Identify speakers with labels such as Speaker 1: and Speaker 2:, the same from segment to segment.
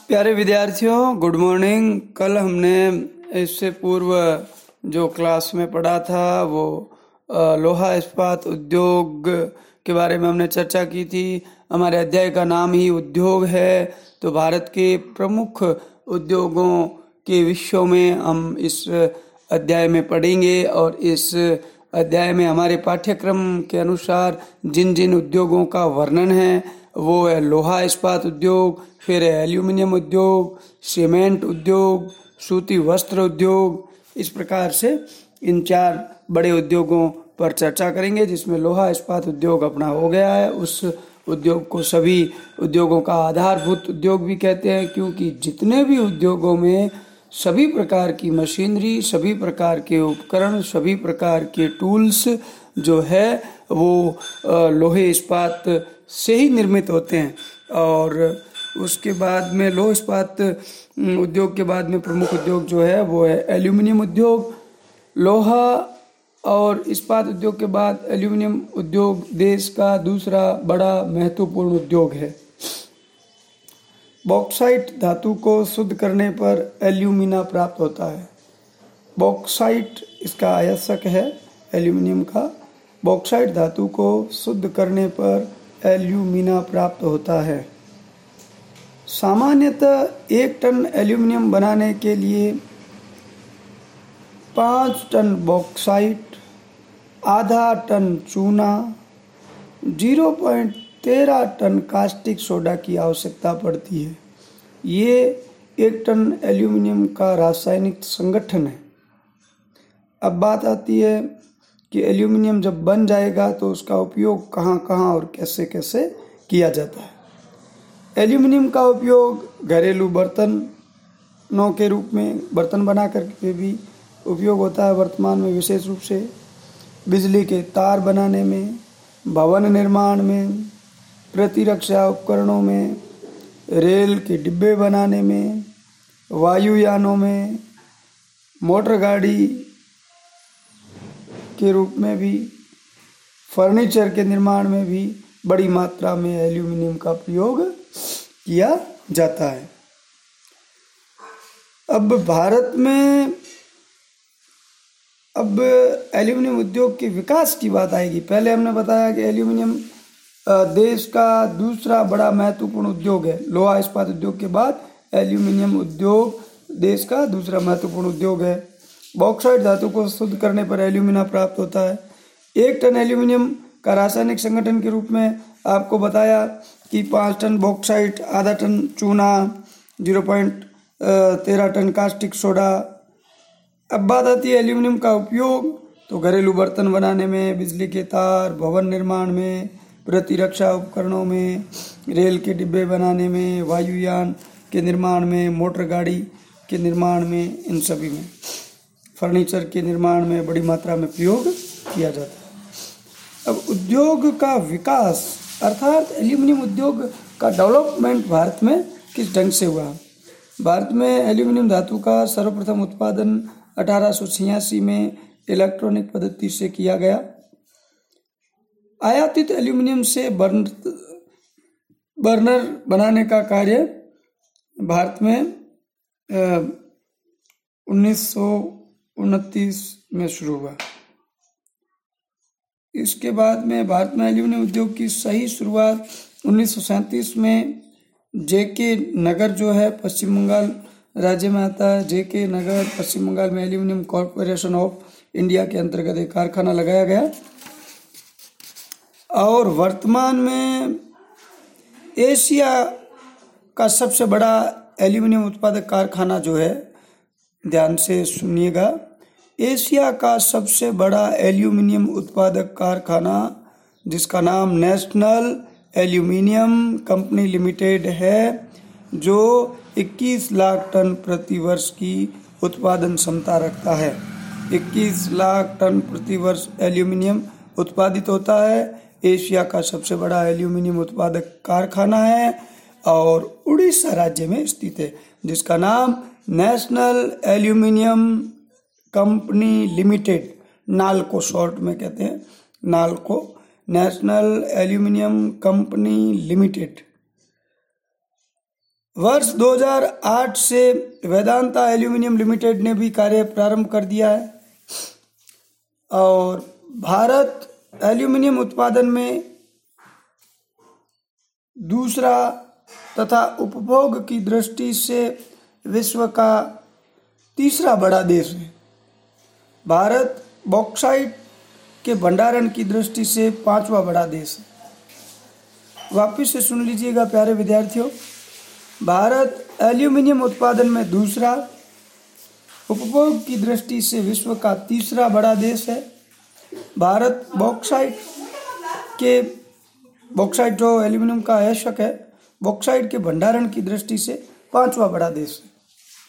Speaker 1: प्यारे विद्यार्थियों, good morning. कल हमने इससे पूर्व जो क्लास में पढ़ा था वो लोहा इस्पात उद्योग के बारे में हमने चर्चा की थी। हमारे अध्याय का नाम ही उद्योग है, तो भारत के प्रमुख उद्योगों के विषयों में हम इस अध्याय में पढ़ेंगे। और इस अध्याय में हमारे पाठ्यक्रम के अनुसार जिन जिन उद्योगों का वर्णन है वो है लोहा इस्पात उद्योग, फिर है एल्यूमिनियम उद्योग, सीमेंट उद्योग, सूती वस्त्र उद्योग। इस प्रकार से इन 4 बड़े उद्योगों पर चर्चा करेंगे, जिसमें लोहा इस्पात उद्योग अपना हो गया है। उस उद्योग को सभी उद्योगों का आधारभूत उद्योग भी कहते हैं, क्योंकि जितने भी उद्योगों में सभी प्रकार की मशीनरी, सभी प्रकार के उपकरण, सभी प्रकार के टूल्स जो है वो लोहे इस्पात से ही निर्मित होते हैं। और उसके बाद में लोह इस्पात उद्योग के बाद में प्रमुख उद्योग जो है वो है एल्यूमिनियम उद्योग। लोहा और इस्पात उद्योग के बाद एल्यूमिनियम उद्योग देश का दूसरा बड़ा महत्वपूर्ण उद्योग है। बॉक्साइट धातु को शुद्ध करने पर एल्यूमिना प्राप्त होता है। बॉक्साइट इसका अयस्क है एल्यूमिनियम का। बॉक्साइट धातु को शुद्ध करने पर एल्यूमिना प्राप्त होता है। सामान्यतः 1 टन एल्यूमिनियम बनाने के लिए 5 टन बॉक्साइट, आधा टन चूना, 0.13 टन कास्टिक सोडा की आवश्यकता पड़ती है। ये 1 टन एल्यूमिनियम का रासायनिक संगठन है। अब बात आती है कि एल्यूमिनियम जब बन जाएगा तो उसका उपयोग कहाँ कहाँ और कैसे कैसे किया जाता है। एल्यूमिनियम का उपयोग घरेलू बर्तनों के रूप में बर्तन बना करके भी उपयोग होता है वर्तमान में, विशेष रूप से बिजली के तार बनाने में, भवन निर्माण में, प्रतिरक्षा उपकरणों में, रेल के डिब्बे बनाने में, वायुयानों में, मोटर गाड़ी के रूप में भी, फर्नीचर के निर्माण में भी बड़ी मात्रा में एल्यूमिनियम का प्रयोग किया जाता है। अब भारत में एल्यूमिनियम उद्योग के विकास की बात आएगी। पहले हमने बताया कि एल्यूमिनियम देश का दूसरा बड़ा महत्वपूर्ण उद्योग है। लोहा इस्पात उद्योग के बाद एल्यूमिनियम उद्योग देश का दूसरा महत्वपूर्ण उद्योग है। बॉक्साइट धातु को शुद्ध करने पर एल्यूमिना प्राप्त होता है। 1 टन एल्यूमिनियम का रासायनिक संगठन के रूप में आपको बताया कि 5 टन बॉक्साइट, आधा टन चूना, 0.13 टन कास्टिक सोडा। अब बात आती है एल्यूमिनियम का उपयोग, तो घरेलू बर्तन बनाने में, बिजली के तार, भवन निर्माण में, प्रतिरक्षा उपकरणों में, रेल के डिब्बे बनाने में, वायुयान के निर्माण में, मोटर गाड़ी के निर्माण में, इन सभी में, फर्नीचर के निर्माण में बड़ी मात्रा में प्रयोग किया जाता है। अब उद्योग का विकास अर्थात एल्यूमिनियम उद्योग का डेवलपमेंट भारत में किस ढंग से हुआ। भारत में एल्यूमिनियम धातु का सर्वप्रथम उत्पादन 1886 में इलेक्ट्रॉनिक पद्धति से किया गया। आयातित एल्यूमिनियम से बर्नर बनाने का कार्य भारत में 1929 में शुरू हुआ। इसके बाद में भारत में एल्यूमिनियम उद्योग की सही शुरुआत 1937 में जेके नगर जो है पश्चिम बंगाल राज्य में आता है। जेके नगर पश्चिम बंगाल में एल्यूमिनियम कॉर्पोरेशन ऑफ इंडिया के अंतर्गत एक कारखाना लगाया गया। और वर्तमान में एशिया का सबसे बड़ा एल्यूमिनियम उत्पादक कारखाना जो है, ध्यान से सुनिएगा, एशिया का सबसे बड़ा एल्यूमिनियम उत्पादक कारखाना जिसका नाम नेशनल एल्यूमिनियम कंपनी लिमिटेड है, जो 21 लाख टन प्रति वर्ष की उत्पादन क्षमता रखता है। 21 लाख टन प्रति वर्ष एल्यूमिनियम उत्पादित होता है। एशिया का सबसे बड़ा एल्यूमिनियम उत्पादक कारखाना है और उड़ीसा राज्य में स्थित है, जिसका नाम national aluminium company limited, Nalco short में कहते हैं, Nalco, national aluminium company limited वर्ष 2008 से वेदांता एल्यूमिनियम लिमिटेड ने भी कार्य प्रारंभ कर दिया है और भारत एल्यूमिनियम उत्पादन में दूसरा तथा उपभोग की दृष्टि से विश्व का तीसरा बड़ा देश है। भारत बॉक्साइट के भंडारण की दृष्टि से पांचवा बड़ा देश है। वापिस से सुन लीजिएगा प्यारे विद्यार्थियों, भारत एल्यूमिनियम उत्पादन में दूसरा, उपभोग की दृष्टि से विश्व का तीसरा बड़ा देश है। भारत बॉक्साइट जो एल्यूमिनियम का आवश्यक है, बॉक्साइट के भंडारण की दृष्टि से पांचवा बड़ा देश है।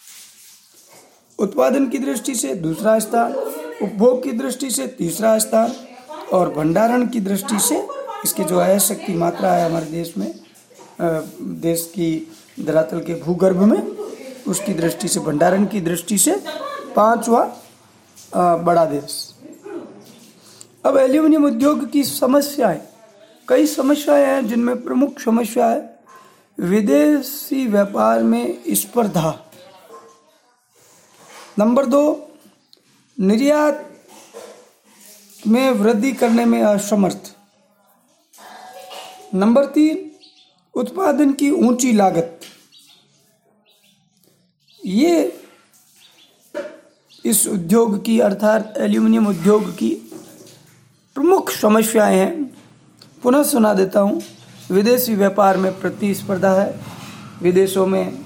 Speaker 1: उत्पादन की दृष्टि से दूसरा स्थान, उपभोग की दृष्टि से तीसरा स्थान और भंडारण की दृष्टि से इसके जो आवश्यक की मात्रा है हमारे देश में, देश की धरातल के भूगर्भ में, उसकी दृष्टि से, भंडारण की दृष्टि से पांचवा बड़ा देश। अब एल्यूमिनियम उद्योग की समस्याएं, कई समस्याएं हैं जिनमें प्रमुख समस्या है विदेशी व्यापार में स्पर्धा। नंबर 2, निर्यात में वृद्धि करने में असमर्थ। नंबर 3, उत्पादन की ऊंची लागत। ये इस उद्योग की अर्थात एल्यूमिनियम उद्योग की प्रमुख समस्याएं हैं। पुनः सुना देता हूँ। विदेशी व्यापार में प्रतिस्पर्धा है। विदेशों में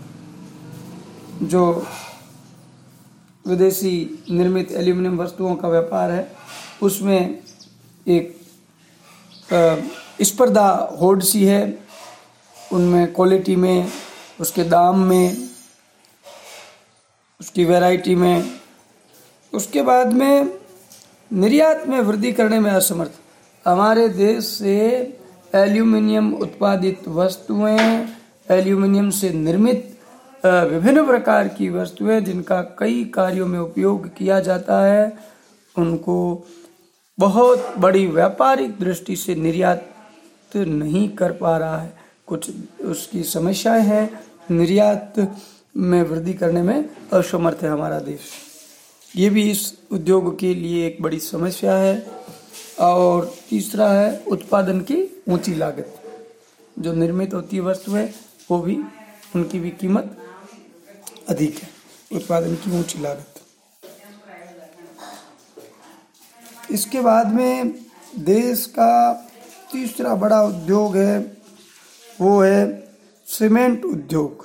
Speaker 1: जो विदेशी निर्मित एल्यूमिनियम वस्तुओं का व्यापार है उसमें एक स्पर्धा होड़ सी है, उनमें क्वालिटी में, उसके दाम में, उसकी वैरायटी में। उसके बाद में निर्यात में वृद्धि करने में असमर्थ। हमारे देश से एल्यूमिनियम उत्पादित वस्तुएं, एल्यूमिनियम से निर्मित विभिन्न प्रकार की वस्तुएं जिनका कई कार्यों में उपयोग किया जाता है, उनको बहुत बड़ी व्यापारिक दृष्टि से निर्यात नहीं कर पा रहा है। कुछ उसकी समस्याएं हैं, निर्यात में वृद्धि करने में असमर्थ है हमारा देश। ये भी इस उद्योग के लिए एक बड़ी समस्या है। और तीसरा है उत्पादन की ऊंची लागत। जो निर्मित होती है वस्तु है वो भी, उनकी भी कीमत अधिक है। उत्पादन की ऊंची लागत। इसके बाद में देश का तीसरा बड़ा उद्योग है, वो है सीमेंट उद्योग।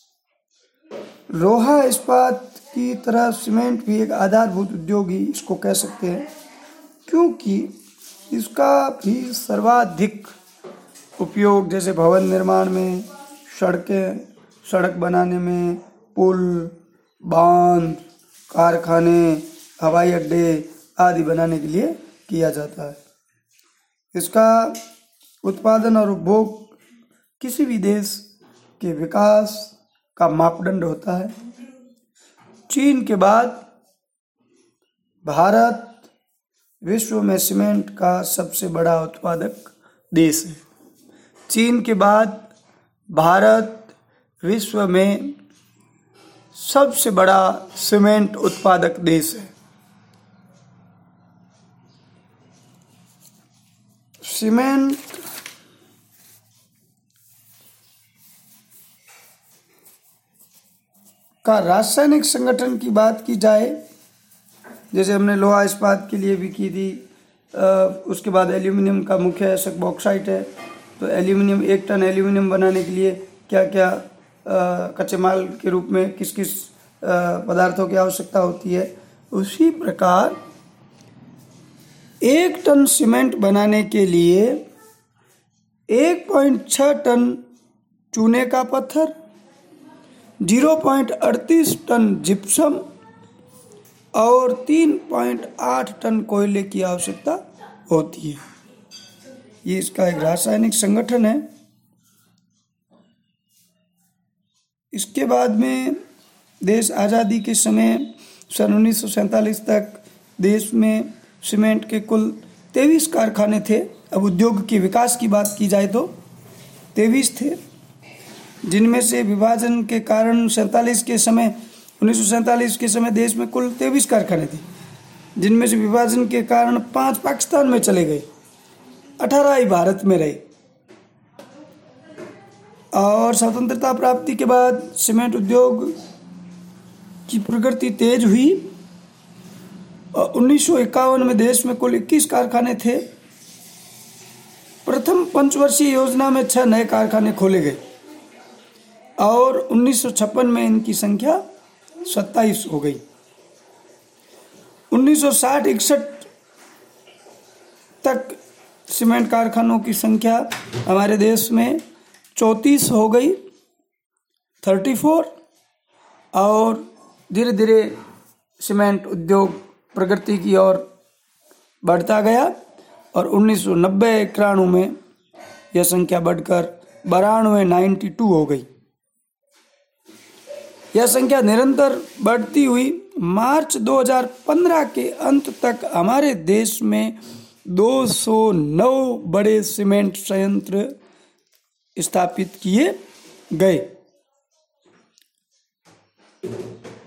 Speaker 1: लोहा इस्पात की तरह सीमेंट भी एक आधारभूत उद्योग ही इसको कह सकते हैं, क्योंकि इसका भी सर्वाधिक उपयोग जैसे भवन निर्माण में, सड़क बनाने में, पुल, बांध, कारखाने, हवाई अड्डे आदि बनाने के लिए किया जाता है। इसका उत्पादन और उपभोग किसी भी देश के विकास का मापदंड होता है। चीन के बाद भारत विश्व में सीमेंट का सबसे बड़ा उत्पादक देश है। चीन के बाद भारत विश्व में सबसे बड़ा सीमेंट उत्पादक देश है। सीमेंट का रासायनिक संगठन की बात की जाए, जैसे हमने लोहा इस्पात के लिए भी की थी, उसके बाद एल्यूमिनियम का मुख्य आवश्यक बॉक्साइट है। तो एल्यूमिनियम, 1 टन एल्यूमिनियम बनाने के लिए क्या क्या कच्चे माल के रूप में किस किस पदार्थों की आवश्यकता होती है, उसी प्रकार 1 टन सीमेंट बनाने के लिए 1.6 टन चूने का पत्थर, 0.38 टन जिप्सम और 3.8 टन कोयले की आवश्यकता होती है। ये इसका एक रासायनिक संगठन है। इसके बाद में देश आज़ादी के समय सन 1947 तक देश में सीमेंट के कुल 23 कारखाने थे। अब उद्योग के विकास की बात की जाए तो 23 थे। जिनमें से विभाजन के कारण 1947 के समय देश में कुल 23 कारखाने थे, जिनमें से विभाजन के कारण 5 पाकिस्तान में चले गए, 18 ही भारत में रहे। और स्वतंत्रता प्राप्ति के बाद सीमेंट उद्योग की प्रगति तेज हुई और 1951 में देश में कुल 21 कारखाने थे। प्रथम पंचवर्षीय योजना में 6 नए कारखाने खोले गए और 1956 में इनकी संख्या 27 हो गई। 1960-61 तक सीमेंट कारखानों की संख्या हमारे देश में 34 हो गई, 34, और धीरे धीरे सीमेंट उद्योग प्रगति की ओर बढ़ता गया और 1990-91 में यह संख्या बढ़कर 92 हो गई। यह संख्या निरंतर बढ़ती हुई मार्च 2015 के अंत तक हमारे देश में 209 बड़े सीमेंट संयंत्र स्थापित किए गए।